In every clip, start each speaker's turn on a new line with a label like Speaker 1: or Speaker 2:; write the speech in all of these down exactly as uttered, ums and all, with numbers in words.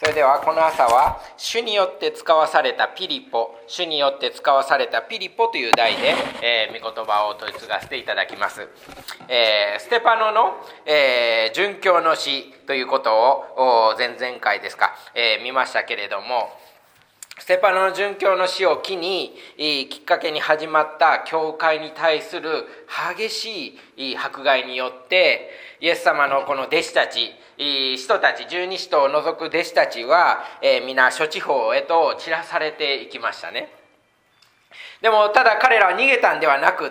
Speaker 1: それではこの朝は主によって使わされたピリポ、主によって使わされたピリポという題で、えー、御言葉を取り継がせていただきます。えー、ステパノの、えー、殉教の死ということを前々回ですか、えー、見ましたけれども、ステパノの殉教の死を機にきっかけに始まった教会に対する激しい迫害によってイエス様のこの弟子たち、使徒たち、十二使徒を除く弟子たちは、えー、皆諸地方へと散らされていきましたね。でもただ彼らは逃げたんではなくって、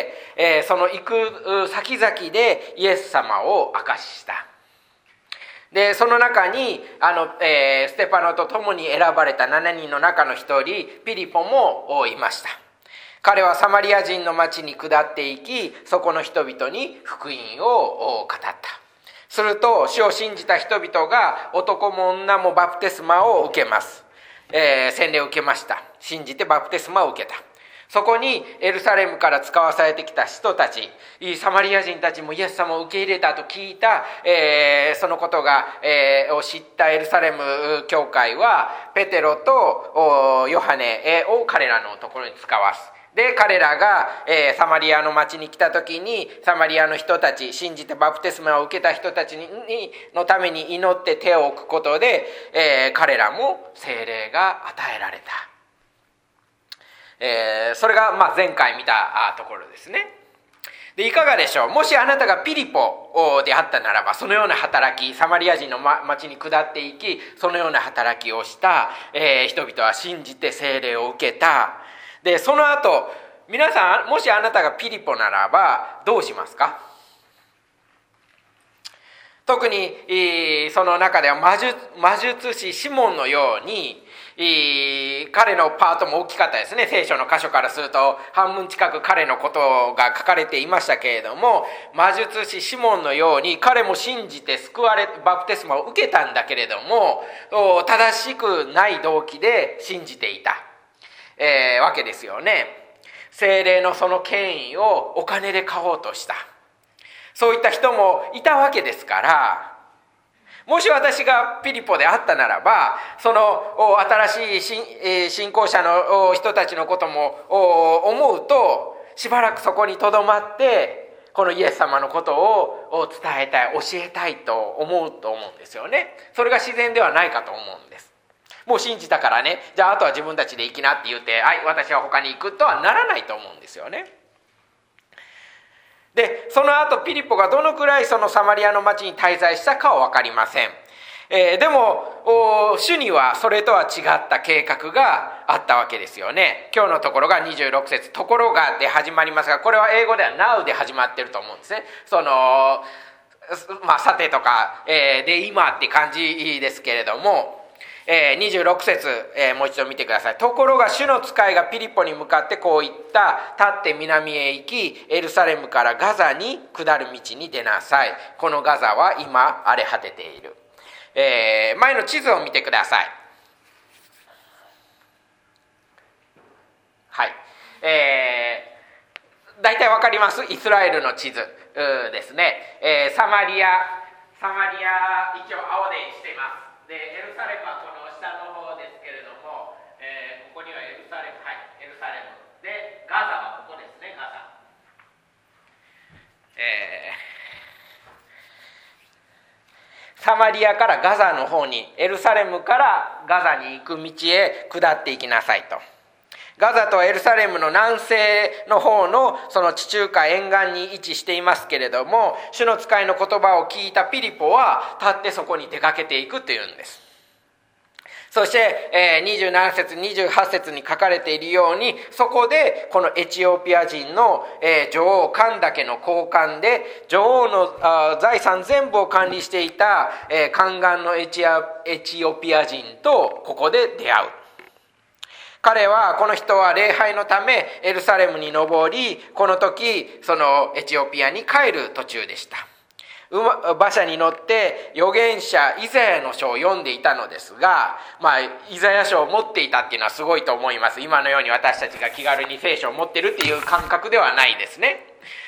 Speaker 1: えー、その行く先々でイエス様を証しした。でその中にあの、えー、ステパノと共に選ばれたしちにんの中の一人ピリポもいました。彼はサマリア人の町に下っていき、そこの人々に福音を語った。すると主を信じた人々が男も女もバプテスマを受けます、えー、洗礼を受けました。信じてバプテスマを受けた。そこにエルサレムから使わされてきた人たち、サマリア人たちもイエス様を受け入れたと聞いた、えー、そのことが、えー、を知ったエルサレム教会はペテロとヨハネを彼らのところに使わす。で彼らが、えー、サマリアの町に来た時にサマリアの人たち、信じてバプテスマを受けた人たちにのために祈って手を置くことで、えー、彼らも聖霊が与えられた。えー、それがまあ前回見たところですね。でいかがでしょう。もしあなたがピリポであったならば、そのような働き、サマリア人の町に下っていきそのような働きをした、えー、人々は信じて聖霊を受けた。でその後皆さん、もしあなたがピリポならばどうしますか。特にその中では魔術、魔術師シモンのように彼のパートも大きかったですね。聖書の箇所からすると半分近く彼のことが書かれていましたけれども、魔術師シモンのように彼も信じて救われバプテスマを受けたんだけれども、正しくない動機で信じていた、えー、わけですよね。聖霊のその権威をお金で買おうとした、そういった人もいたわけですから、もし私がピリポであったならば、その新しい信仰者の人たちのことも思うと、しばらくそこにとどまってこのイエス様のことを伝えたい、教えたいと思うと思うんですよね。それが自然ではないかと思うんです。もう信じたからね、じゃああとは自分たちで行きなって言って、はい、私は他に行くとはならないと思うんですよね。でその後ピリポがどのくらいそのサマリアの町に滞在したかは分かりません。えー、でも主にはそれとは違った計画があったわけですよね。今日のところがにじゅうろく節、ところがで始まりますが、これは英語では Now で始まってると思うんですね。そのまあさてとか、えー、で今って感じですけれども、えー、にじゅうろく節、えー、もう一度見てください。ところが主の使いがピリポに向かってこう言った。立って南へ行き、エルサレムからガザに下る道に出なさい。このガザは今荒れ果てている。えー、前の地図を見てください。はい、えー、大体わかります。イスラエルの地図ですね。えー、サマリアサマリア一応青でしています。でエルサレムはこの下の方ですけれども、えー、ここにはエルサレム、はい、エルサレムで、ガザはここですね。ガザ、えー、サマリアからガザの方に、エルサレムからガザに行く道へ下っていきなさいと。ガザとエルサレムの南西の方のその地中海沿岸に位置していますけれども、主の使いの言葉を聞いたピリポは立ってそこに出かけていくというんです。そして、えー、にじゅうなな節にじゅうはち節に書かれているように、そこでこのエチオピア人の、えー、女王カンダケの高官で女王のあ財産全部を管理していた、えー、宦官のエチアエチオピア人とここで出会う。彼はこの人は礼拝のためエルサレムに登り、この時そのエチオピアに帰る途中でした。馬車に乗って預言者イザヤの書を読んでいたのですが、まあイザヤ書を持っていたっていうのはすごいと思います。今のように私たちが気軽に聖書を持ってるっていう感覚ではないですね。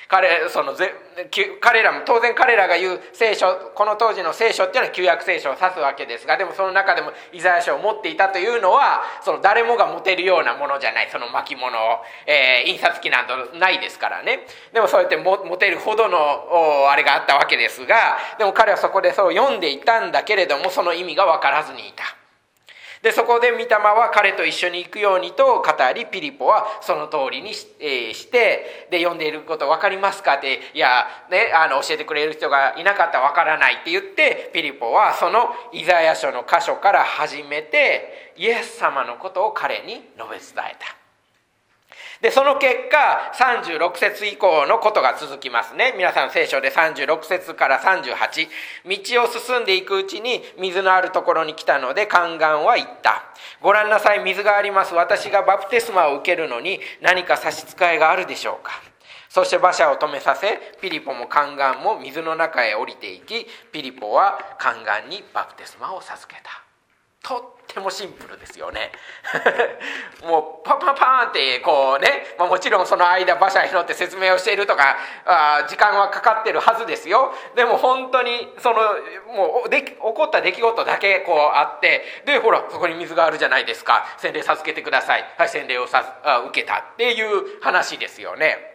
Speaker 1: 彼そのぜ彼らも当然彼らが言う聖書、この当時の聖書っていうのは旧約聖書を指すわけですが、でもその中でもイザヤ書を持っていたというのはその誰もが持てるようなものじゃない、その巻物を、えー、印刷機などないですからね。でもそうやって持てるほどのあれがあったわけですが、でも彼はそこでそう読んでいたんだけれども、その意味が分からずにいた。でそこで御霊は彼と一緒に行くようにと語り、ピリポはその通りに し,、えー、してで読んでいること分かりますかって、いや、ね、あの教えてくれる人がいなかったら分からないって言って、ピリポはそのイザヤ書の箇所から始めてイエス様のことを彼に述べ伝えた。でその結果さんじゅうろく節以降のことが続きますね。皆さん聖書でさんじゅうろく節からさんじゅうはち、道を進んでいくうちに水のあるところに来たので宦官は言った。ご覧なさい、水があります。私がバプテスマを受けるのに何か差し支えがあるでしょうか。そして馬車を止めさせ、ピリポも宦官も水の中へ降りていき、ピリポは宦官にバプテスマを授けた。とってもシンプルですよねもうパンパンパンってこうね、まあ、もちろんその間馬車に乗って説明をしているとかあ時間はかかってるはずですよ。でも本当にそのもうで起こった出来事だけこうあって、でほらそこに水があるじゃないですか、洗礼授けてください、はい洗礼をさあ受けたっていう話ですよね。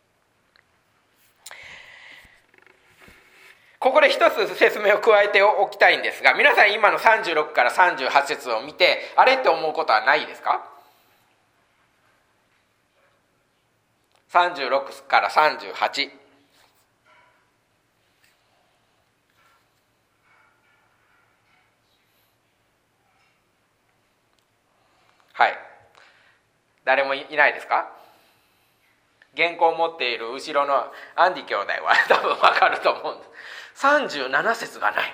Speaker 1: ここで一つ説明を加えておきたいんですが、皆さん今のさんじゅうろくからさんじゅうはち節を見てあれって思うことはないですか？さんじゅうろくからさんじゅうはち、はい、誰もいないですか？原稿を持っている後ろのアンディ兄弟は多分分かると思うんです。さんじゅうなな節がない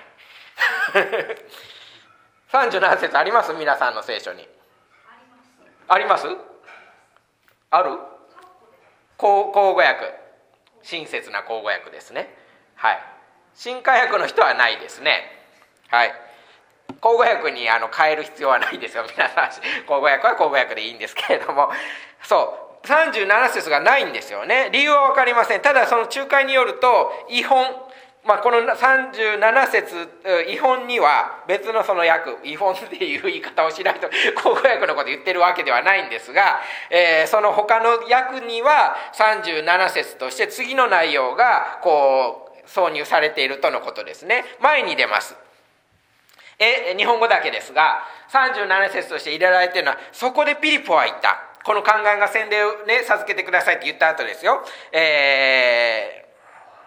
Speaker 1: さんじゅうなな節あります？皆さんの聖書にあります？ある？口語訳、親切な口語訳ですね。はい、新化訳の人はないですね。はい、口語訳にあの変える必要はないですよ皆さん。口語訳は口語訳でいいんですけれども、そうさんじゅうなな節がないんですよね。理由は分かりません。ただその仲介によると異本、まあ、このさんじゅうなな節異本には別のその訳、異本っていう言い方をしないと口語訳のこと言ってるわけではないんですが、えー、その他の訳にはさんじゅうなな節として次の内容がこう挿入されているとのことですね。前に出ます。え日本語だけですがさんじゅうなな節として入れられているのは、そこでピリポは言った。この宦官が洗礼をね授けてくださいって言った後ですよ。えー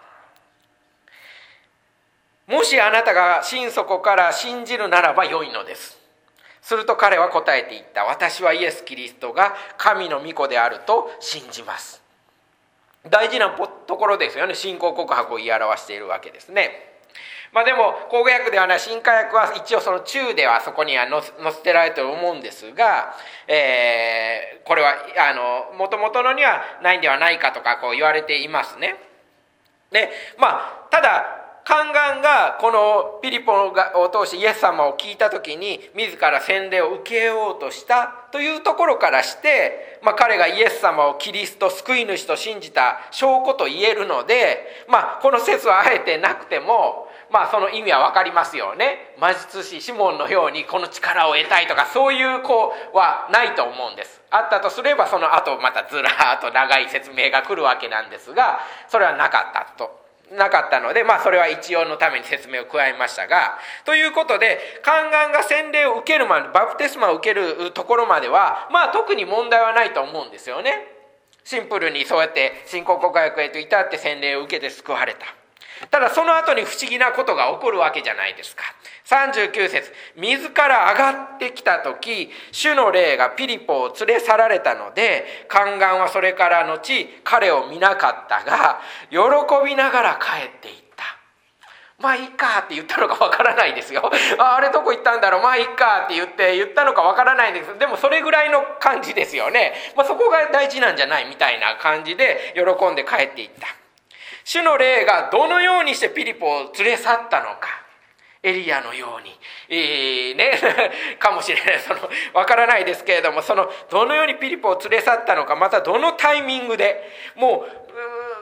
Speaker 1: もしあなたが心底から信じるならば良いのです。すると彼は答えて言った。私はイエス・キリストが神の御子であると信じます。大事なところですよね。信仰告白を言い表しているわけですね。まあでも口語訳ではない新化訳は一応その中ではそこには載せてられてると思うんですが、えー、これはあの元々のにはないんではないかとかこう言われていますね。でまあただ宦官がこのピリポを通してイエス様を聞いた時に自ら洗礼を受けようとしたというところからして、まあ、彼がイエス様をキリスト救い主と信じた証拠と言えるので、まあ、この説はあえてなくても、まあ、その意味は分かりますよね。魔術師シモンのようにこの力を得たいとかそういう子はないと思うんです。あったとすればその後またずらーっと長い説明が来るわけなんですが、それはなかったと。なかったので、まあそれは一応のために説明を加えましたが、ということで宦官が洗礼を受けるまで、バプテスマを受けるところまではまあ特に問題はないと思うんですよね。シンプルにそうやって信仰告白へと至って洗礼を受けて救われた。ただその後に不思議なことが起こるわけじゃないですか。さんじゅうきゅう節、水から上がってきた時、主の霊がピリポを連れ去られたので、宦官はそれから後彼を見なかったが喜びながら帰っていった。まあいいかって言ったのかわからないですよ。あ, あれどこ行ったんだろう、まあいいかって言って言ったのかわからないんです。でもそれぐらいの感じですよね。まあ、そこが大事なんじゃないみたいな感じで喜んで帰っていった。主の霊がどのようにしてピリポを連れ去ったのか、エリアのように、えー、ねかもしれない、そのわからないですけれども、そのどのようにピリポを連れ去ったのか、またどのタイミングで、もう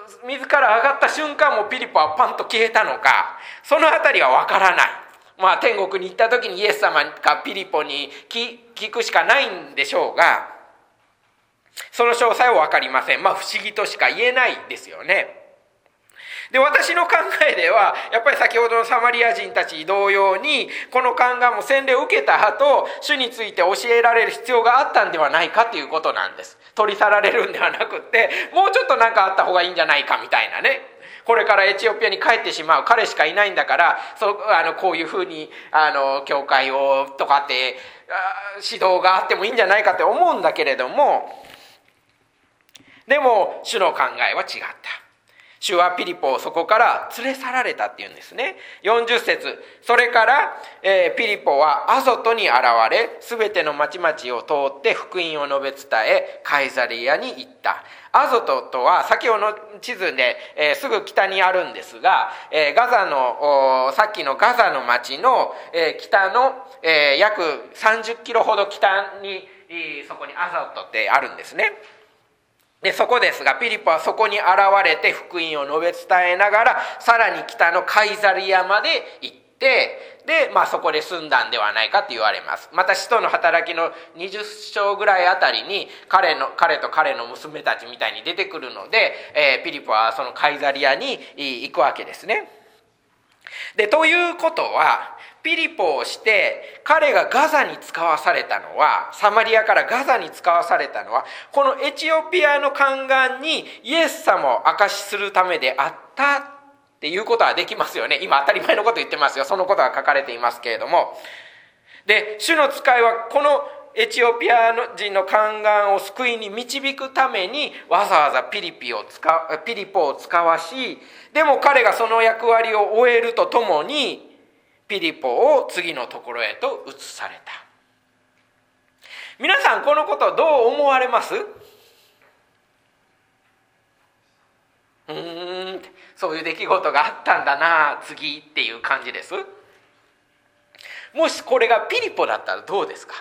Speaker 1: 水から上がった瞬間もピリポはパンと消えたのか、そのあたりはわからない。まあ天国に行った時にイエス様かピリポに聞くしかないんでしょうが、その詳細は分かりません。まあ不思議としか言えないですよね。で、私の考えではやっぱり先ほどのサマリア人たち同様に、この宦官も洗礼を受けた後、主について教えられる必要があったんではないかということなんです。取り去られるんではなくって、もうちょっと何かあった方がいいんじゃないかみたいなね。これからエチオピアに帰ってしまう彼しかいないんだから、そあのこういうふうにあの教会をとかって指導があってもいいんじゃないかって思うんだけれども、でも主の考えは違った。主はピリポをそこから連れ去られたっていうんですね。よんじゅっ節、それから、えー、ピリポはアゾトに現れ、すべての町々を通って福音を述べ伝え、カイザリアに行った。アゾトとは先ほどの地図で、えー、すぐ北にあるんですが、えー、ガザのさっきのガザの町の、えー、北の、えー、約さんじゅっキロほど北に、えー、そこにアゾトってあるんですね。で、そこですが、ピリポはそこに現れて福音を述べ伝えながら、さらに北のカイザリアまで行って、で、まあそこで住んだんではないかと言われます。また使徒の働きのにじゅっ章ぐらいあたりに、彼の、彼と彼の娘たちみたいに出てくるので、えー、ピリポはそのカイザリアに行くわけですね。で、ということは、ピリポをして彼がガザに使わされたのは、サマリアからガザに使わされたのは、このエチオピアの宦官にイエス様を証しするためであったっていうことはできますよね。今当たり前のこと言ってますよ。そのことが書かれていますけれども。で、主の使いはこのエチオピア人の宦官を救いに導くためにわざわざピリピを使ピリポを使わし、でも彼がその役割を終えるとともにピリポを次のところへと移された。皆さんこのことどう思われます？うーん、そういう出来事があったんだな、次っていう感じです。もしこれがピリポだったらどうですか？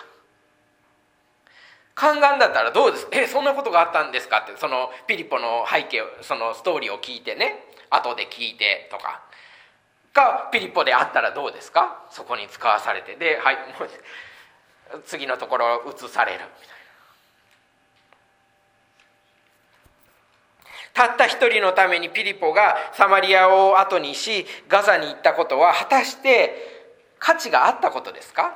Speaker 1: 宦官だったらどうですか？え、そんなことがあったんですかって、そのピリポの背景、そのストーリーを聞いてね、後で聞いてとか。がピリポであったらどうですか？そこに使わされて、で、はい、もう次のところを移されるみたいな。たった一人のためにピリポがサマリアを後にしガザに行ったことは果たして価値があったことですか？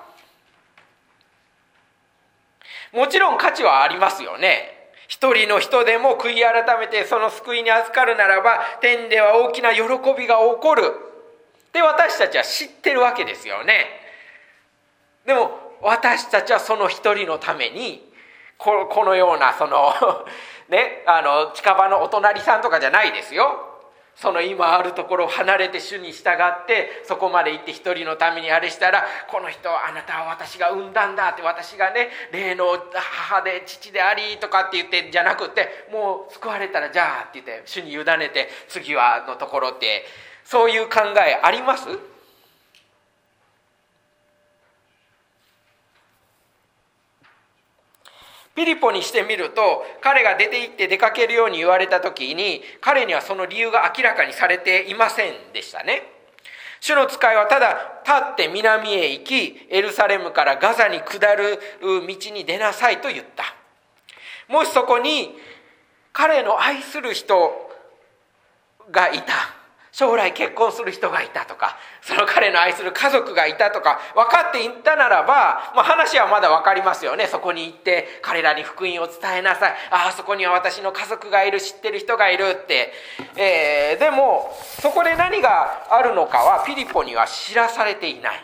Speaker 1: もちろん価値はありますよね。一人の人でも悔い改めてその救いに預かるならば、天では大きな喜びが起こるで、私たちは知ってるわけですよね。でも私たちはその一人のためにこのようなそのね、あの近場のお隣さんとかじゃないですよ。その今あるところを離れて主に従ってそこまで行って一人のためにあれしたら、この人あなたは私が産んだんだって、私がね霊の母で父でありとかって言ってじゃなくて、もう救われたらじゃあって言って主に委ねて次はのところって、そういう考えあります？ピリポにしてみると、彼が出て行って出かけるように言われた時に、彼にはその理由が明らかにされていませんでしたね。主の使いはただ立って南へ行き、エルサレムからガザに下る道に出なさいと言った。もしそこに彼の愛する人がいた、将来結婚する人がいたとか、その彼の愛する家族がいたとか分かっていったならば、まあ、話はまだ分かりますよね。そこに行って彼らに福音を伝えなさい、ああそこには私の家族がいる、知ってる人がいるって、えー、でもそこで何があるのかはピリポには知らされていない。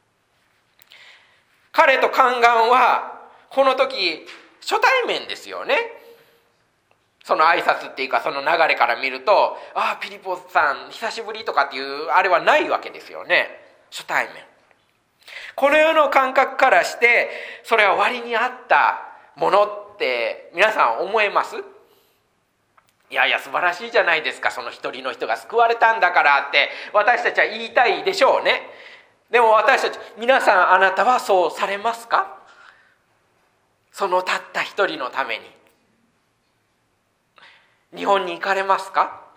Speaker 1: 彼と宦官はこの時初対面ですよね。その挨拶っていうか、その流れから見ると、ああピリポさん久しぶりとかっていうあれはないわけですよね。初対面。この世の感覚からしてそれは割に合ったものって皆さん思えます？いやいや素晴らしいじゃないですか、その一人の人が救われたんだからって私たちは言いたいでしょうね。でも私たち、皆さんあなたはそうされますか？そのたった一人のために日本に行かれますか？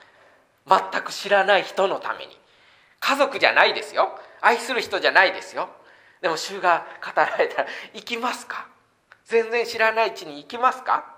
Speaker 1: 全く知らない人のために。家族じゃないですよ、愛する人じゃないですよ。でも主が語られたら行きますか？全然知らない地に行きますか？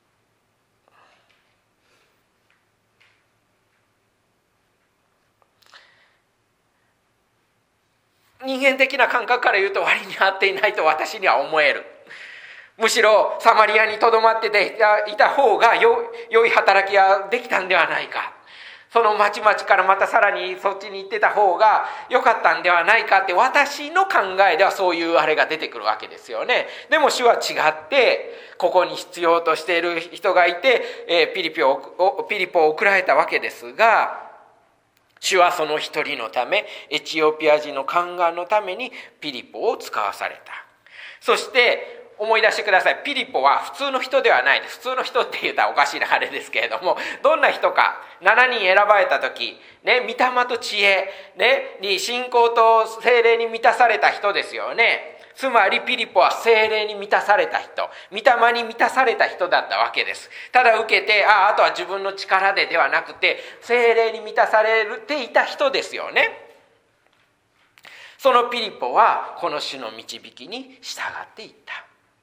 Speaker 1: 人間的な感覚から言うと割に合っていないと私には思える。むしろサマリアにとどまっていた方が良い働きができたんではないか、その町々からまたさらにそっちに行ってた方が良かったんではないかって、私の考えではそういうあれが出てくるわけですよね。でも主は違って、ここに必要としている人がいて、えー、ピリピをピリポを送られたわけですが、主はその一人のため、エチオピア人の宦官のためにピリポを使わされた。そして思い出してください。ピリポは普通の人ではないです。普通の人って言うたらおかしいなあれですけれども、どんな人か、しちにん選ばれた時、ね、御霊と知恵、ね、に信仰と聖霊に満たされた人ですよね。つまりピリポは聖霊に満たされた人、御霊に満たされた人だったわけです。ただ受けて、ああ、あとは自分の力でではなくて、聖霊に満たされていた人ですよね。そのピリポはこの主の導きに従っていった。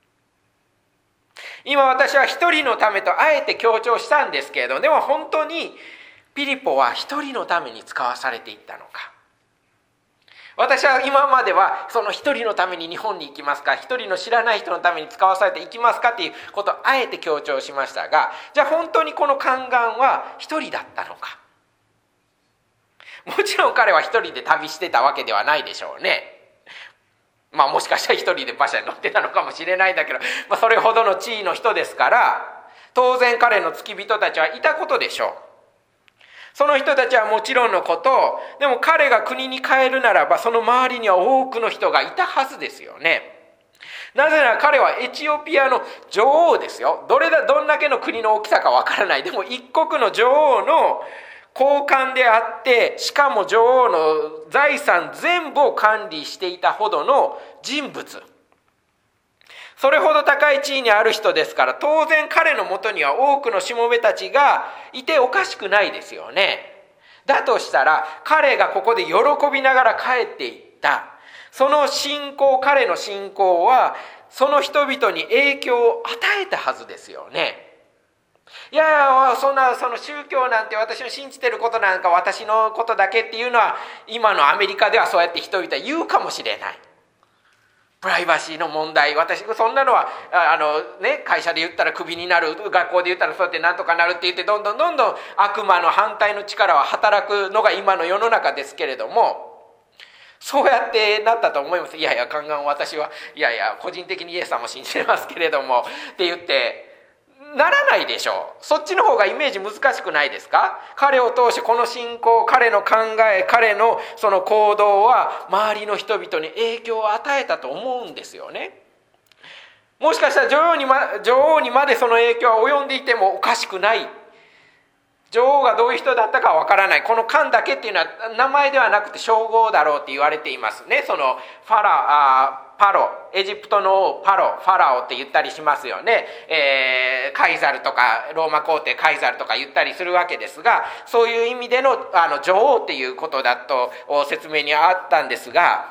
Speaker 1: 今私は一人のためとあえて強調したんですけれど、でも本当にピリポは一人のために使わされていったのか。私は今まではその一人のために日本に行きますか、一人の知らない人のために使わされて行きますかっていうことをあえて強調しましたが、じゃあ本当にこの宦官は一人だったのか。もちろん彼は一人で旅してたわけではないでしょうね。まあもしかしたら一人で馬車に乗ってたのかもしれないんだけど、まあ、それほどの地位の人ですから、当然彼の付き人たちはいたことでしょう。その人たちはもちろんのこと、でも彼が国に帰るならばその周りには多くの人がいたはずですよね。なぜなら彼はエチオピアの女王ですよ。どれだどんだけの国の大きさかわからない。でも一国の女王の高官であって、しかも女王の財産全部を管理していたほどの人物。それほど高い地位にある人ですから、当然彼のもとには多くのしもべたちがいておかしくないですよね。だとしたら彼がここで喜びながら帰っていった、その信仰、彼の信仰はその人々に影響を与えたはずですよね。いやいや、そんなその宗教なんて、私の信じてることなんか私のことだけっていうのは、今のアメリカではそうやって人々は言うかもしれない。プライバシーの問題、私そんなのはあの、ね、会社で言ったらクビになる、学校で言ったらそうやってなんとかなるって言って、どんどんどんどん悪魔の反対の力は働くのが今の世の中ですけれども、そうやってなったと思います。いやいや、宦官、私はいやいや個人的にイエス様も信じてますけれどもって言ってならないでしょう。そっちの方がイメージ難しくないですか？彼を通してこの信仰、彼の考え、彼のその行動は周りの人々に影響を与えたと思うんですよね。もしかしたら女王にま、女王にまでその影響は及んでいてもおかしくない。女王がどういう人だったかわからない。この漢だけっていうのは名前ではなくて称号だろうって言われていますね。そのファラあパロ、エジプトのパロ、ファラオって言ったりしますよね。えー、カイザルとかローマ皇帝カイザルとか言ったりするわけですが、そういう意味での、あの女王っていうことだと説明にあったんですが、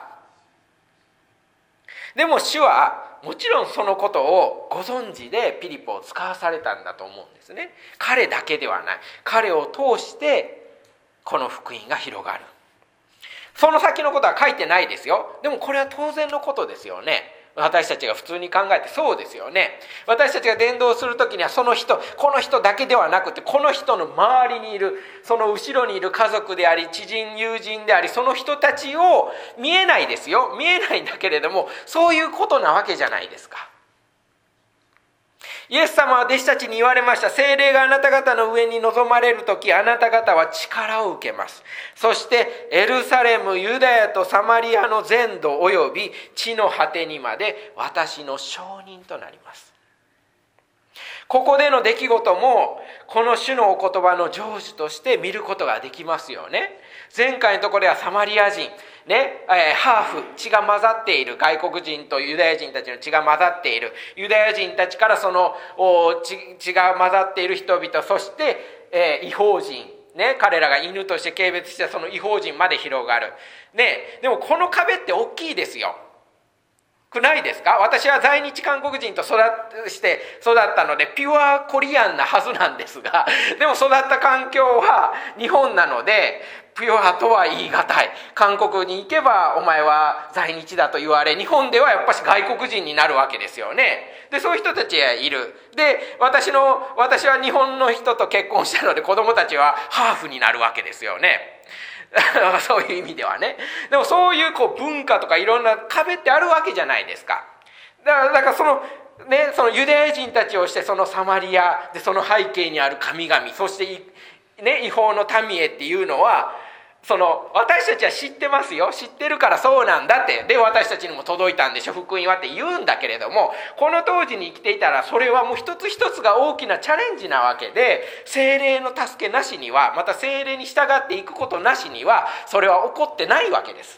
Speaker 1: でも主はもちろんそのことをご存知でピリポを使わされたんだと思うんですね。彼だけではない。彼を通してこの福音が広がる。その先のことは書いてないですよ。でもこれは当然のことですよね。私たちが普通に考えてそうですよね。私たちが伝道するときにはその人、この人だけではなくて、この人の周りにいる、その後ろにいる家族であり、知人、友人であり、その人たちを見えないですよ。見えないんだけれども、そういうことなわけじゃないですか。イエス様は弟子たちに言われました。聖霊があなた方の上に臨まれるとき、あなた方は力を受けます。そしてエルサレム、ユダヤとサマリアの全土および地の果てにまで私の証人となります。ここでの出来事もこの主のお言葉の成就として見ることができますよね。前回のところではサマリア人ね、えー、ハーフ、血が混ざっている、外国人とユダヤ人たちの血が混ざっている、ユダヤ人たちからその 血, 血が混ざっている人々、そして、えー、異邦人ね、彼らが犬として軽蔑したその異邦人まで広がる、ね、でもこの壁って大きいですよ。くないですか？私は在日韓国人と育して育ったのでピュアコリアンなはずなんですが、でも育った環境は日本なのでピュアとは言い難い。韓国に行けばお前は在日だと言われ、日本ではやっぱし外国人になるわけですよね。でそういう人たちがいる。で私の私は日本の人と結婚したので子供たちはハーフになるわけですよね。そういう意味ではね。でもそういうこう文化とかいろんな壁ってあるわけじゃないですか。だから、だからそのね、そのユダヤ人たちをしてそのサマリアでその背景にある神々、そしてね、違法の民へっていうのは、その私たちは知ってますよ、知ってるからそうなんだって、で私たちにも届いたんでしょ福音はって言うんだけれども、この当時に生きていたらそれはもう一つ一つが大きなチャレンジなわけで、聖霊の助けなしには、また聖霊に従っていくことなしにはそれは起こってないわけです。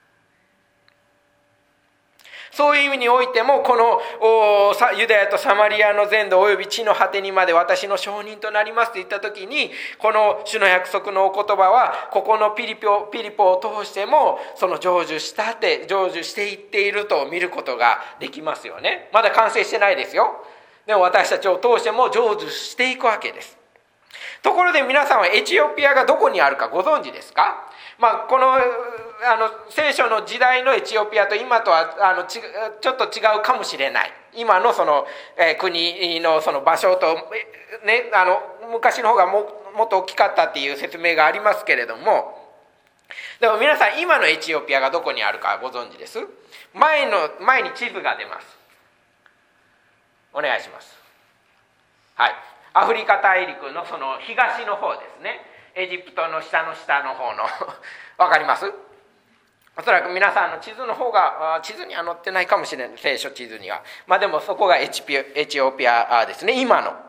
Speaker 1: そういう意味においても、このユダヤとサマリアの全土および地の果てにまで私の証人となりますと言った時に、この主の約束のお言葉はここのピリポ、ピリポを通してもその成就したって成就していっていると見ることができますよね。まだ完成してないですよ。でも私たちを通しても成就していくわけです。ところで皆さんはエチオピアがどこにあるかご存知ですか？まあ、この、あの聖書の時代のエチオピアと今とはあのちちょっと違うかもしれない。今のその、えー、国のその場所と、ね、あの昔の方が も, もっと大きかったっていう説明がありますけれども、でも皆さん今のエチオピアがどこにあるかご存知です？前の前に地図が出ます。お願いします。はい、アフリカ大陸のその東の方ですね。エジプトの下の下の方のわかります？おそらく皆さんの地図の方が地図には載ってないかもしれない、聖書地図には。まあでもそこがエチピエチオピアですね、今の。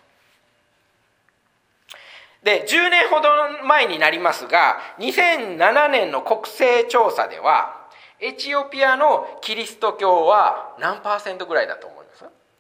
Speaker 1: でじゅうねんほど前になりますが、にせんななねんの国勢調査ではエチオピアのキリスト教は何パーセントぐらいだと思います？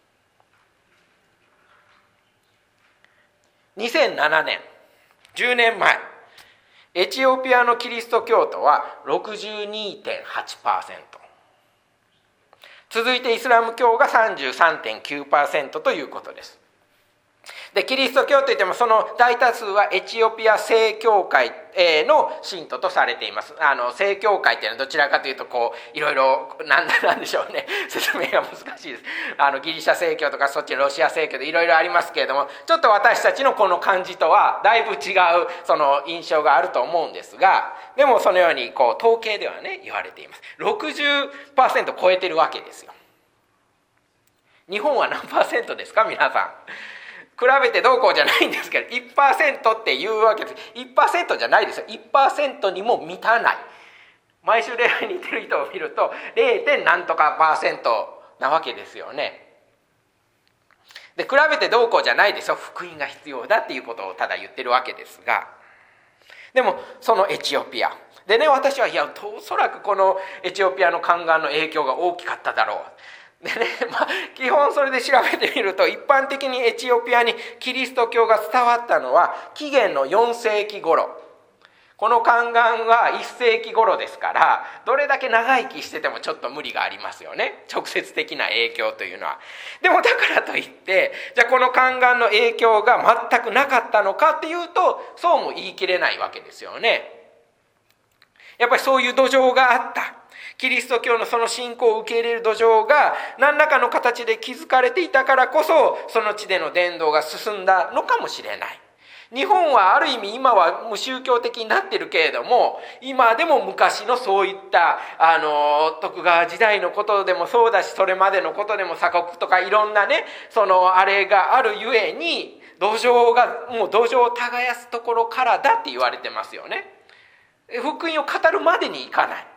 Speaker 1: にせんななねん、じゅうねんまえ、エチオピアのキリスト教徒は ろくじゅうにてんはちパーセント、 続いてイスラム教が さんじゅうさんてんきゅうパーセント ということです。でキリスト教といってもその大多数はエチオピア正教会の信徒とされています。あの正教会っていうのはどちらかというとこういろいろなんなんでしょうね、説明が難しいです。あのギリシャ正教とかそっちロシア正教でいろいろありますけれども、ちょっと私たちのこの感じとはだいぶ違うその印象があると思うんですが、でもそのようにこう統計ではね言われています。 ろくじゅっパーセント 超えてるわけですよ。日本は何パーセントですか皆さん？比べてどうこうじゃないんですけど、 いちパーセント っていうわけです。 いちパーセント じゃないですよ。 いちパーセント にも満たない。毎週礼拝に行ってる人を見ると ゼロ. 何とかパーセントなわけですよね。で比べてどうこうじゃないですよ。福音が必要だっていうことをただ言ってるわけですが、でもそのエチオピアでね、私はいやおそらくこのエチオピアの宦官の影響が大きかっただろうでね、まあ、基本それで調べてみると、一般的にエチオピアにキリスト教が伝わったのは紀元のよんせいき頃。この宦官はいっせいき頃ですから、どれだけ長生きしててもちょっと無理がありますよね、直接的な影響というのは。でもだからといってじゃあこの宦官の影響が全くなかったのかっていうと、そうも言い切れないわけですよね。やっぱりそういう土壌があった。キリスト教のその信仰を受け入れる土壌が何らかの形で築かれていたからこそ、その地での伝道が進んだのかもしれない。日本はある意味今は無宗教的になってるけれども、今でも昔のそういったあの徳川時代のことでもそうだし、それまでのことでも鎖国とかいろんなね、そのあれがあるゆえに土壌がもう土壌を耕すところからだって言われてますよね。福音を語るまでにいかない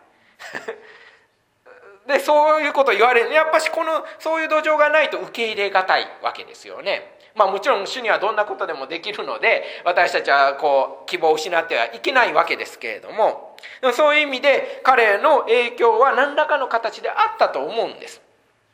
Speaker 1: でそういうことを言われる。やっぱしこのそういう土壌がないと受け入れがたいわけですよね。まあもちろん主にはどんなことでもできるので、私たちはこう希望を失ってはいけないわけですけれども、でもそういう意味で彼の影響は何らかの形であったと思うんです。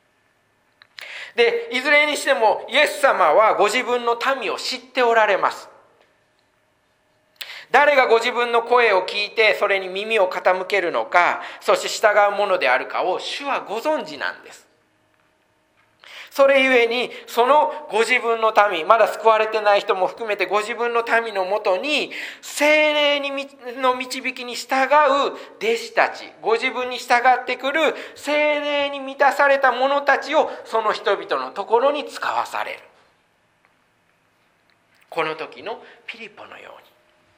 Speaker 1: でいずれにしてもイエス様はご自分の民を知っておられます。 誰がご自分の声を聞いてそれに耳を傾けるのか、そして従うものであるかを主はご存知なんです。それゆえに、そのご自分の民、まだ救われてない人も含めてご自分の民のもとに、聖霊の導きに従う弟子たち、ご自分に従ってくる聖霊に満たされた者たちをその人々のところに使わされる。この時のピリポのように。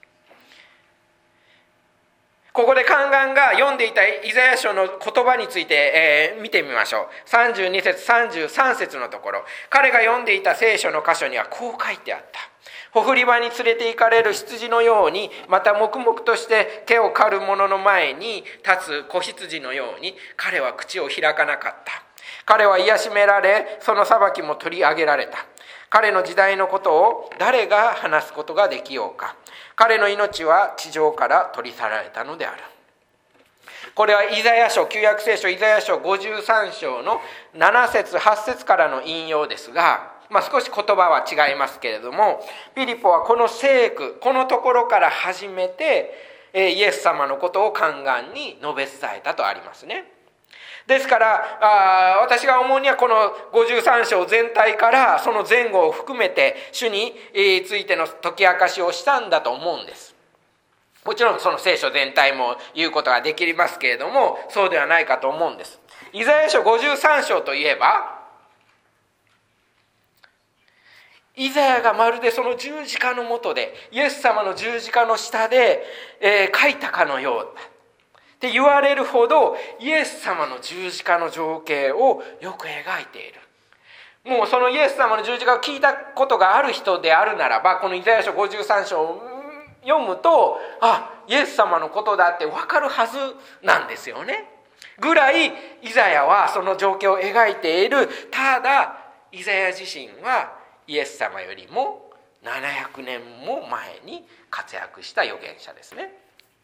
Speaker 1: ここで宦官が読んでいたイザヤ書の言葉について、えー、見てみましょう。さんじゅうに節さんじゅうさん節のところ、彼が読んでいた聖書の箇所にはこう書いてあった。ほふり場に連れて行かれる羊のように、また黙々として毛を刈る者の前に立つ子羊のように、彼は口を開かなかった。彼は癒しめられ、その裁きも取り上げられた。彼の時代のことを誰が話すことができようか。彼の命は地上から取り去られたのである。これはイザヤ書、旧約聖書イザヤ書ごじゅうさん章のなな節はち節からの引用ですが、まあ、少し言葉は違いますけれども、ピリポはこの聖句、このところから始めてイエス様のことを宦官に述べ伝えたとありますね。ですからあ私が思うには、このごじゅうさん章全体からその前後を含めて主についての解き明かしをしたんだと思うんです。もちろんその聖書全体も言うことができますけれども、そうではないかと思うんです。イザヤ書ごじゅうさん章といえば、イザヤがまるでその十字架の下で、イエス様の十字架の下で、えー、書いたかのようだって言われるほど、イエス様の十字架の情景をよく描いている。もうそのイエス様の十字架を聞いたことがある人であるならば、このイザヤ書ごじゅうさん章を読むと、あ、イエス様のことだって分かるはずなんですよね。ぐらいイザヤはその情景を描いている。ただイザヤ自身はイエス様よりもななひゃくねんも前に活躍した預言者ですね。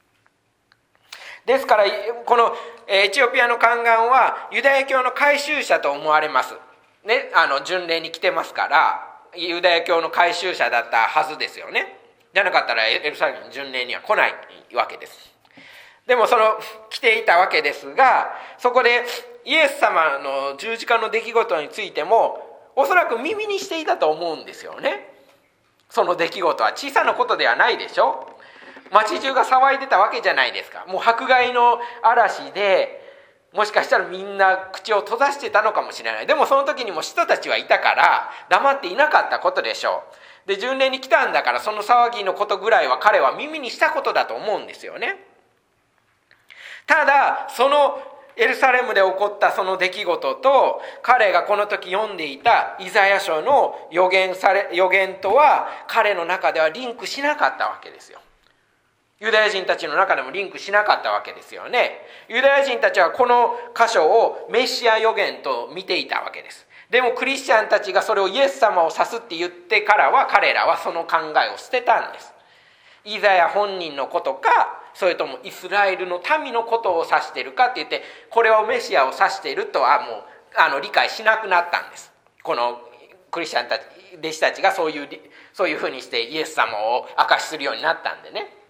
Speaker 1: ですからこのエチオピアの宦官はユダヤ教の改宗者と思われますね。あの巡礼に来てますから、ユダヤ教の改宗者だったはずですよね。じゃなかったらエルサレムの巡礼には来ないわけです。でもその来ていたわけですが、そこでイエス様の十字架の出来事についてもおそらく耳にしていたと思うんですよね。その出来事は小さなことではないでしょ。町中が騒いでたわけじゃないですか。もう迫害の嵐で、もしかしたらみんな口を閉ざしてたのかもしれない。でもその時にも人たちはいたから黙っていなかったことでしょう。で、巡礼に来たんだから、その騒ぎのことぐらいは彼は耳にしたことだと思うんですよね。ただそのエルサレムで起こったその出来事と、彼がこの時読んでいたイザヤ書の予言され予言とは、彼の中ではリンクしなかったわけですよ。ユダヤ人たちの中でもリンクしなかったわけですよね。ユダヤ人たちはこの箇所をメシア予言と見ていたわけです。でもクリスチャンたちがそれをイエス様を指すって言ってからは、彼らはその考えを捨てたんです。イザヤ本人のことか、それともイスラエルの民のことを指しているかって言って、これをメシアを指しているとはもうあの理解しなくなったんです。このクリスチャンたち、弟子たちがそういうそういうふうにしてイエス様を証しするようになったんでね。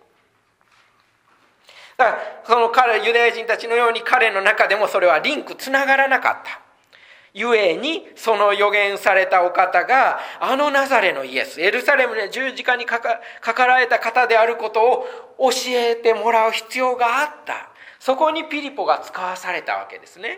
Speaker 1: だからその彼ユダヤ人たちのように、彼の中でもそれはリンクつながらなかった。ゆえにその予言されたお方が、あのナザレのイエス、エルサレムで十字架にかか、かかられた方であることを教えてもらう必要があった。そこにピリポが使わされたわけですね。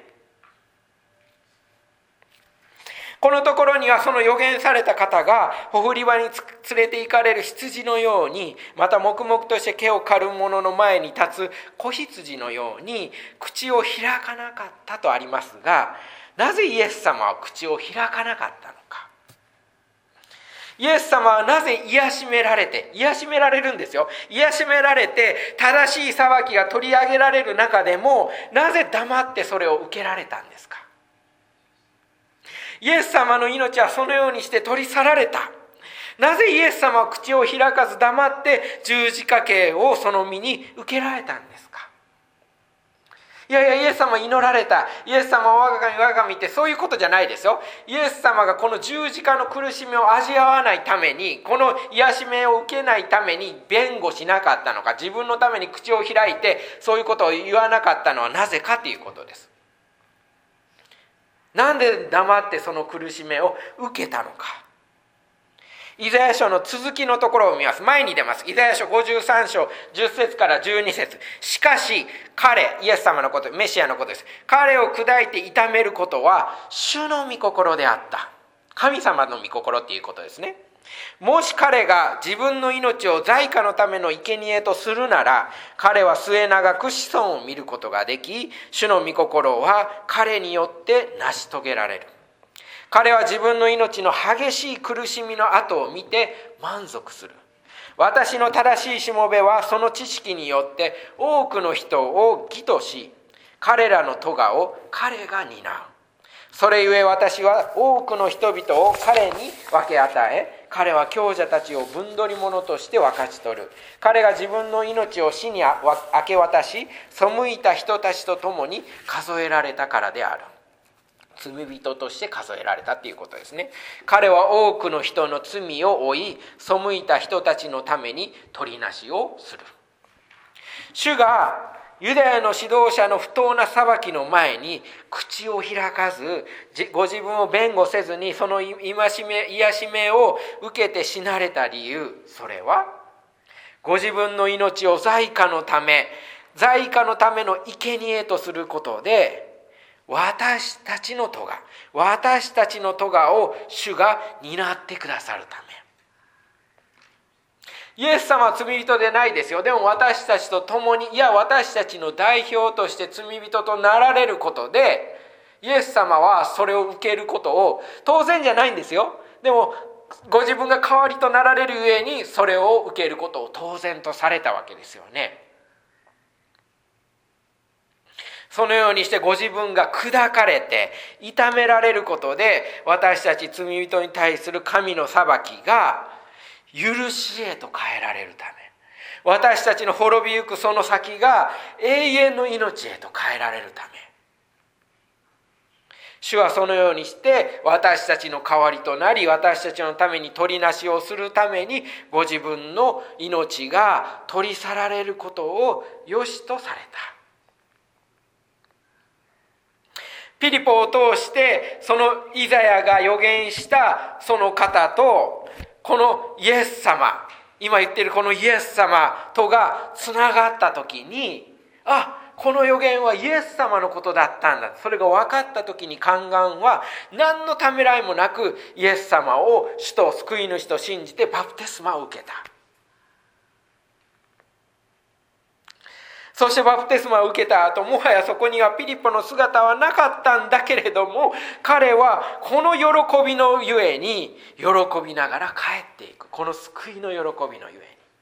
Speaker 1: このところには、その予言された方がほふり場に連れて行かれる羊のように、また黙々として毛を刈る者の前に立つ子羊のように口を開かなかったとありますが、なぜイエス様は口を開かなかったのか。イエス様はなぜ癒しめられて、癒しめられるんですよ。癒しめられて正しい裁きが取り上げられる中でも、なぜ黙ってそれを受けられたんですか。イエス様の命はそのようにして取り去られた。なぜイエス様は口を開かず黙って十字架刑をその身に受けられたんですか。 いやいや、イエス様祈られた、イエス様は我が神我が神ってそういうことじゃないですよ。イエス様がこの十字架の苦しみを味わわないために、この癒しめを受けないために弁護しなかったのか、自分のために口を開いてそういうことを言わなかったのはなぜかということです。なんで黙ってその苦しめを受けたのか。イザヤ書の続きのところを見ます。前に出ます。イザヤ書ごじゅうさん章じゅっ節からじゅうに節。しかし彼、イエス様のこと、メシアのことです。彼を砕いて痛めることは主の御心であった。神様の御心っていうことですね。もし彼が自分の命を罪禍のための生贄とするなら、彼は末永く子孫を見ることができ、主の御心は彼によって成し遂げられる。彼は自分の命の激しい苦しみの後を見て満足する。私の正しいしもべはその知識によって多くの人を義とし、彼らの咎を彼が担う。それゆえ私は多くの人々を彼に分け与え、彼は強者たちを分取り物として分かち取る。彼が自分の命を死に明け渡し、背いた人たちと共に数えられたからである。罪人として数えられたということですね。彼は多くの人の罪を負い、背いた人たちのために取りなしをする。主がユダヤの指導者の不当な裁きの前に口を開かず、ご自分を弁護せずにその戒め、癒しめを受けて死なれた理由、それはご自分の命を罪禍のため、罪禍のための生贄とすることで、私たちの咎、私たちの咎を主が担ってくださるため。イエス様は罪人でないですよ。でも私たちと共に、いや私たちの代表として罪人となられることで、イエス様はそれを受けることを、当然じゃないんですよ。でもご自分が代わりとなられるゆえに、それを受けることを当然とされたわけですよね。そのようにしてご自分が砕かれて痛められることで、私たち罪人に対する神の裁きが許しへと変えられるため、私たちの滅びゆくその先が永遠の命へと変えられるため、主はそのようにして私たちの代わりとなり、私たちのために取りなしをするために、ご自分の命が取り去られることを良しとされた。ピリポを通してそのイザヤが預言したその方と、このイエス様、今言っているこのイエス様とがつながった時に、あ、この預言はイエス様のことだったんだ、それが分かった時に、宦官は何のためらいもなくイエス様を主と救い主と信じてバプテスマを受けた。そしてバプテスマを受けた後、もはやそこにはピリポの姿はなかったんだけれども、彼はこの喜びのゆえに喜びながら帰っていく。この救いの喜びのゆえに、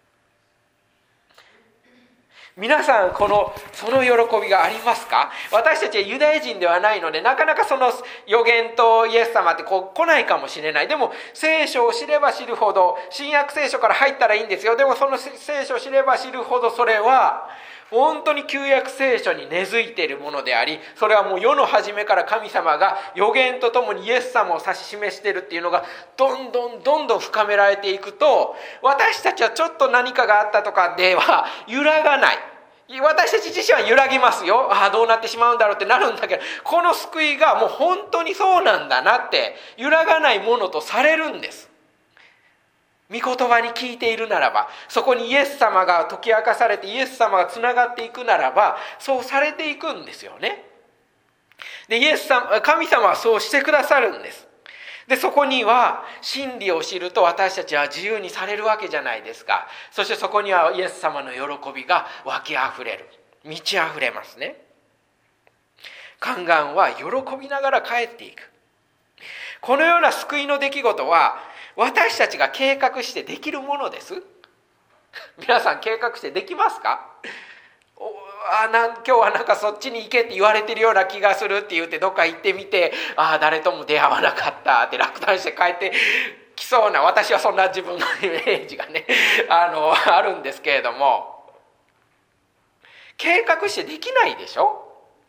Speaker 1: 皆さんこのその喜びがありますか？私たちはユダヤ人ではないので、なかなかその預言とイエス様ってこう来ないかもしれない。でも聖書を知れば知るほど、新約聖書から入ったらいいんですよ。でもその聖書を知れば知るほど、それは本当に旧約聖書に根付いているものであり、それはもう世の初めから神様が預言とともにイエス様を指し示しているっていうのがどんどんどんどん深められていくと、私たちはちょっと何かがあったとかでは揺らがない。私たち自身は揺らぎますよ。ああ、どうなってしまうんだろうってなるんだけど、この救いがもう本当にそうなんだなって揺らがないものとされるんです。御言葉に聞いているならば、そこにイエス様が解き明かされてイエス様がつながっていくならば、そうされていくんですよね。で、イエス様、神様はそうしてくださるんです。で、そこには真理を知ると私たちは自由にされるわけじゃないですか。そしてそこにはイエス様の喜びが湧きあふれる、満ちあふれますね。宦官は喜びながら帰っていく。このような救いの出来事は私たちが計画してできるものです。皆さん計画してできますか？あなん今日はなんかそっちに行けって言われてるような気がするって言ってどっか行ってみて、ああ誰とも出会わなかったって落胆して帰ってきそうな、私はそんな自分のイメージがねあのあるんですけれども、計画してできないでしょ。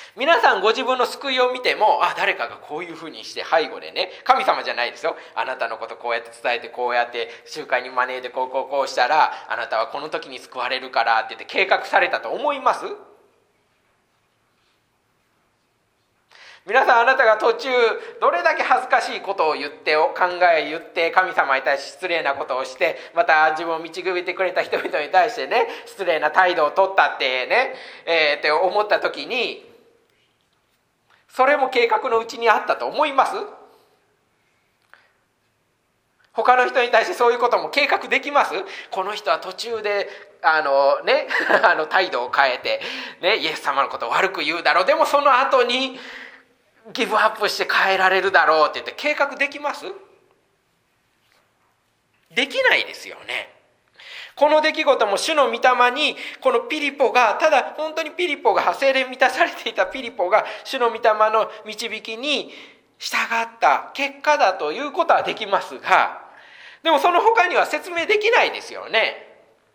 Speaker 1: 皆さんご自分の救いを見ても、あ、誰かがこういうふうにして背後でね、神様じゃないですよ、あなたのことこうやって伝えて、こうやって集会に招いて、こうこうこうしたらあなたはこの時に救われるからって言って計画されたと思います？皆さん、あなたが途中どれだけ恥ずかしいことを言って考え言って神様に対して失礼なことをして、また自分を導いてくれた人々に対してね失礼な態度を取ったってね、えー、って思った時に、それも計画のうちにあったと思います？他の人に対してそういうことも計画できます？この人は途中であのねあの態度を変えてねイエス様のことを悪く言うだろう、でもその後にギブアップして変えられるだろうって言って計画できます？できないですよね。この出来事も主の御霊に、このピリポが、ただ本当にピリポが聖霊満たされていたピリポが主の御霊の導きに従った結果だということはできますが、でもその他には説明できないですよね。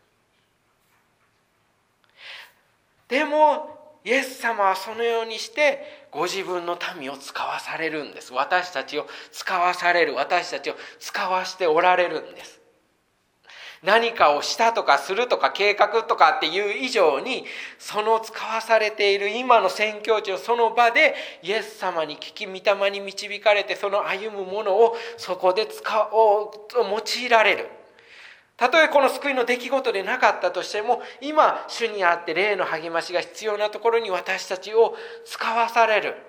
Speaker 1: でもイエス様はそのようにしてご自分の民を使わされるんです。私たちを使わされる、私たちを使わしておられるんです。何かをしたとかするとか計画とかっていう以上に、その使わされている今の宣教地のその場でイエス様に聞き、御霊に導かれて、その歩むものをそこで使おうと用いられる。たとえこの救いの出来事でなかったとしても、今主にあって霊の励ましが必要なところに私たちを使わされる。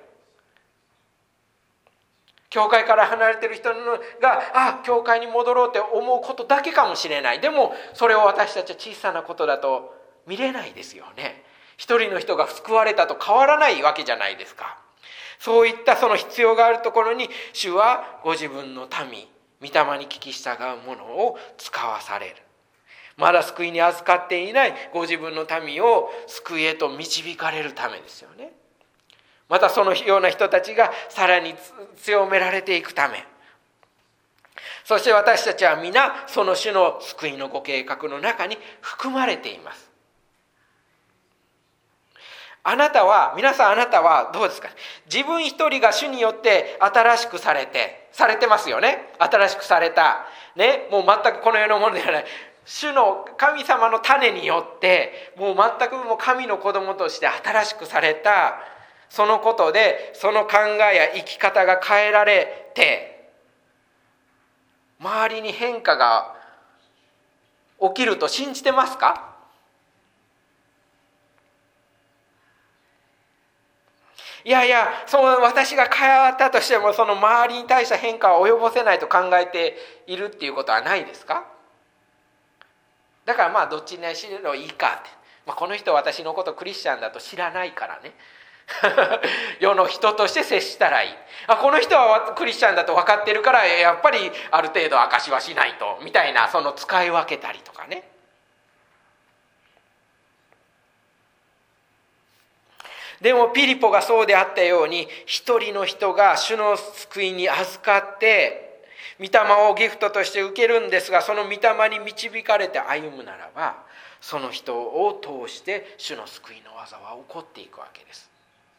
Speaker 1: 教会から離れている人が、あ、教会に戻ろうって思うことだけかもしれない。でもそれを私たちは小さなことだと見れないですよね。一人の人が救われたと変わらないわけじゃないですか。そういったその必要があるところに、主はご自分の民、御霊に聞き従うものを使わされる。まだ救いに預かっていないご自分の民を救いへと導かれるためですよね。またそのような人たちがさらに強められていくため、そして私たちは皆その主の救いのご計画の中に含まれています。あなたは、皆さんあなたはどうですか？自分一人が主によって新しくされて、されてますよね。新しくされた。ね、もう全くこの世のものではない。主の神様の種によって、もう全くもう神の子供として新しくされた。そのことで、その考えや生き方が変えられて、周りに変化が起きると信じてますか？いやいや、その私が変わったとしても、その周りに対して変化を及ぼせないと考えているっていうことはないですか？だからまあどっちにしろいいかって、まあ、この人は私のことクリスチャンだと知らないからね世の人として接したらいい。あ、この人はクリスチャンだと分かってるから、やっぱりある程度証しはしないと、みたいな、その使い分けたりとかね。でもピリポがそうであったように、一人の人が主の救いに預かって御霊をギフトとして受けるんですが、その御霊に導かれて歩むならば、その人を通して主の救いの技は起こっていくわけです。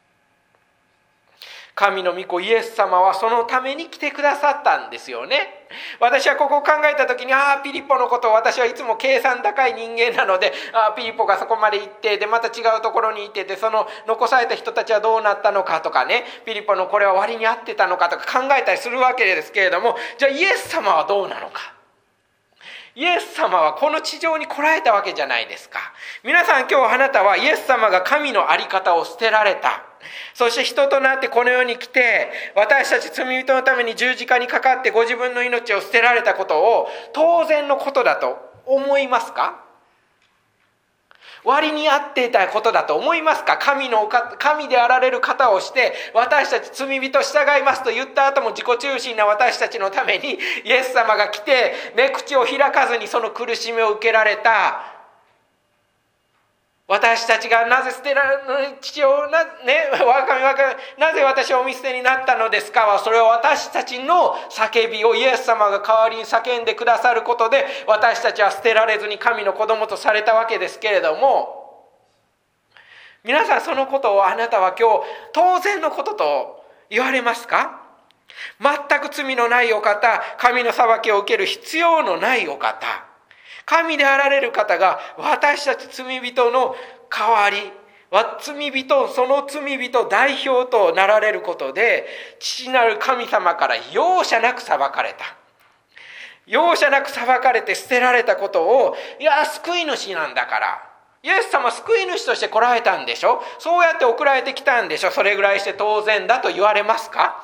Speaker 1: 神の御子イエス様はそのために来てくださったんですよね。私はここを考えた時に、ああピリポのことを、私はいつも計算高い人間なので、ああピリポがそこまで行ってでまた違うところに行ってて、その残された人たちはどうなったのかとかね、ピリポのこれは割に合ってたのかとか考えたりするわけですけれども、じゃあイエス様はどうなのか。イエス様はこの地上に来られたわけじゃないですか。皆さん、今日あなたはイエス様が神の在り方を捨てられた、そして人となってこの世に来て、私たち罪人のために十字架にかかってご自分の命を捨てられたことを当然のことだと思いますか？割に合っていたことだと思いますか？神の神であられる方をして、私たち罪人従いますと言った後も自己中心な私たちのためにイエス様が来て、ね、口を開かずにその苦しみを受けられた私たちが、なぜ捨てられ父をな、ね、我が神我が神なぜ私をお見捨てになったのですかは、それは私たちの叫びをイエス様が代わりに叫んでくださることで、私たちは捨てられずに神の子供とされたわけですけれども、 皆さん、そのことをあなたは今日当然のことと言われますか？全く罪のないお方、神の裁きを受ける必要のないお方、神であられる方が私たち罪人の代わり、罪人、その罪人代表となられることで、父なる神様から容赦なく裁かれた。容赦なく裁かれて捨てられたことを、いや、救い主なんだから。イエス様救い主として来られたんでしょ。そうやって送られてきたんでしょ。それぐらいして当然だと言われますか？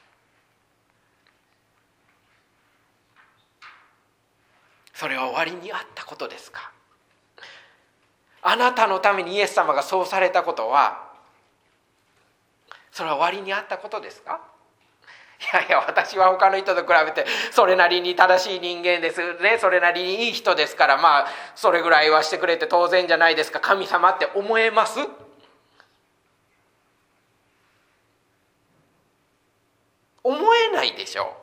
Speaker 1: それは終わりにあったことですか？あなたのためにイエス様がそうされたことは、それは終わりにあったことですか？いやいや、私は他の人と比べてそれなりに正しい人間ですね、それなりにいい人ですから、まあそれぐらいはしてくれて当然じゃないですか、神様って思えます？思えないでしょう。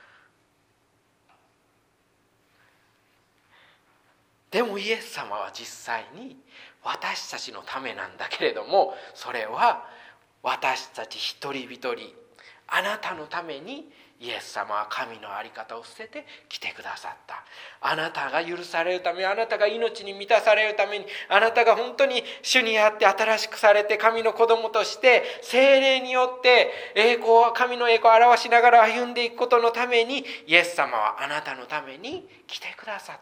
Speaker 1: でもイエス様は実際に私たちのためなんだけれども、それは私たち一人一人、あなたのためにイエス様は神の在り方を捨てて来てくださった。あなたが許されるため、あなたが命に満たされるために、あなたが本当に主にあって新しくされて神の子供として聖霊によって栄光、神の栄光を表しながら歩んでいくことのために、イエス様はあなたのために来てくださった。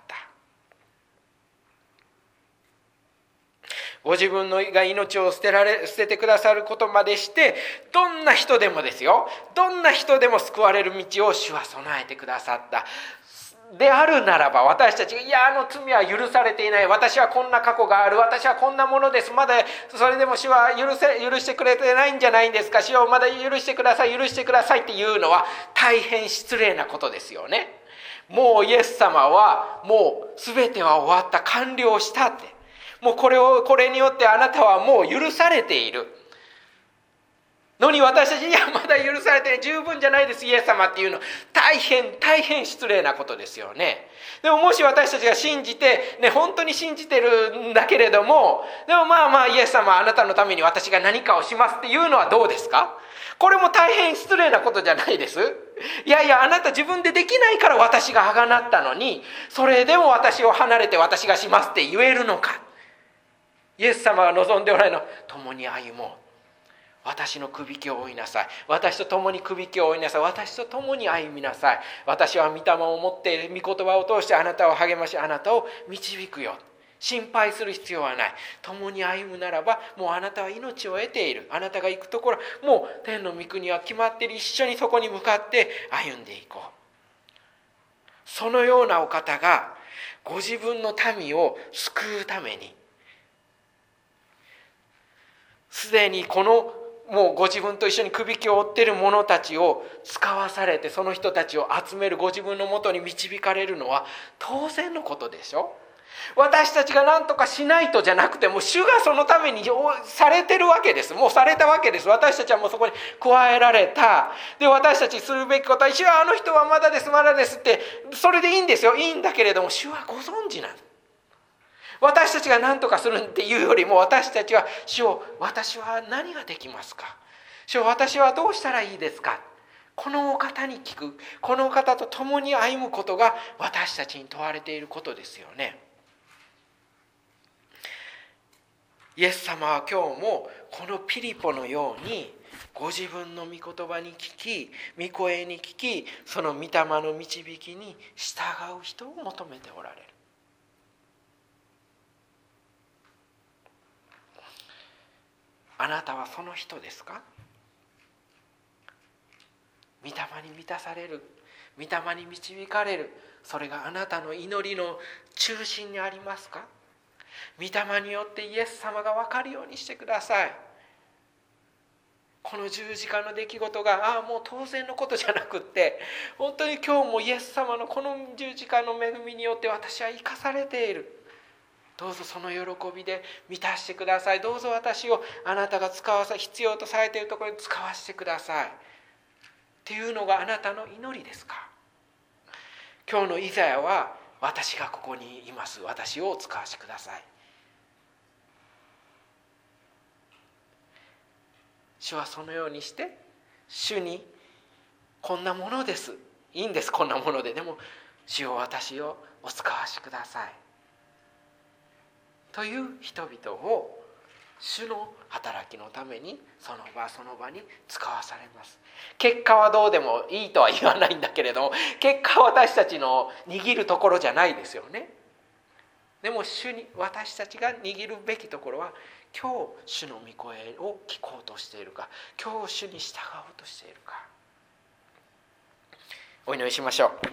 Speaker 1: ご自分のが命を捨てられ捨ててくださることまでして、どんな人でもですよ、どんな人でも救われる道を主は備えてくださった。であるならば、私たちがいや、あの罪は許されていない、私はこんな過去がある、私はこんなものです、まだそれでも主は許せ許してくれてないんじゃないんですか、主をまだ許してください許してくださいっていうのは大変失礼なことですよね。もうイエス様はもう全ては終わった、完了したって、もうこれをこれによってあなたはもう許されているのに、私たちにはまだ許されてない、十分じゃないですイエス様っていうの、大変大変失礼なことですよね。でももし私たちが信じて、ね、本当に信じてるんだけれども、でもまあまあイエス様はあなたのために私が何かをしますっていうのはどうですか？これも大変失礼なことじゃないです。いやいや、あなた自分でできないから私があがなったのに、それでも私を離れて私がしますって言えるのか。イエス様が望んでおられるのは、共に歩もう、私のくびきを追いなさい、私と共にくびきを追いなさい、私と共に歩みなさい、私は御霊を持っている御言葉を通してあなたを励まし、あなたを導くよ。心配する必要はない。共に歩むならば、もうあなたは命を得ている。あなたが行くところ、もう天の御国は決まっている。一緒にそこに向かって歩んでいこう。そのようなお方がご自分の民を救うために、すでにこのもうご自分と一緒にくびきを追っている者たちを使わされて、その人たちを集める、ご自分のもとに導かれるのは当然のことでしょ。私たちが何とかしないとじゃなくて、もう主がそのためにされてるわけです。もうされたわけです。私たちはもうそこに加えられた。で、私たちするべきことは、主はあの人はまだですまだですって、それでいいんですよ、いいんだけれども、主はご存知なんです。私たちが何とかするっていうよりも、私たちは主を、私は何ができますか、主を、私はどうしたらいいですか、このお方に聞く、このお方と共に歩むことが私たちに問われていることですよね。イエス様は今日もこのピリポのようにご自分の御言葉に聞き、御声に聞き、その御霊の導きに従う人を求めておられる。あなたはその人ですか？御霊に満たされる、御霊に導かれる、それがあなたの祈りの中心にありますか？御霊によってイエス様が分かるようにしてください。この十字架の出来事がああもう当然のことじゃなくって、本当に今日もイエス様のこの十字架の恵みによって私は生かされている。どうぞその喜びで満たしてください。どうぞ私をあなたが使わさ必要とされているところに使わせてくださいっていうのがあなたの祈りですか？今日のイザヤは、私がここにいます、私を使わせてください。 主はそのようにして主にこんなものです、いいんです、こんなもので、でも主よ私をお使わしくださいという人々を主の働きのためにその場その場に使わされます。結果はどうでもいいとは言わないんだけれども、結果は私たちの握るところじゃないですよね。でも主に私たちが握るべきところは、今日主の御声を聞こうとしているか、今日主に従おうとしているか。お祈りしましょう。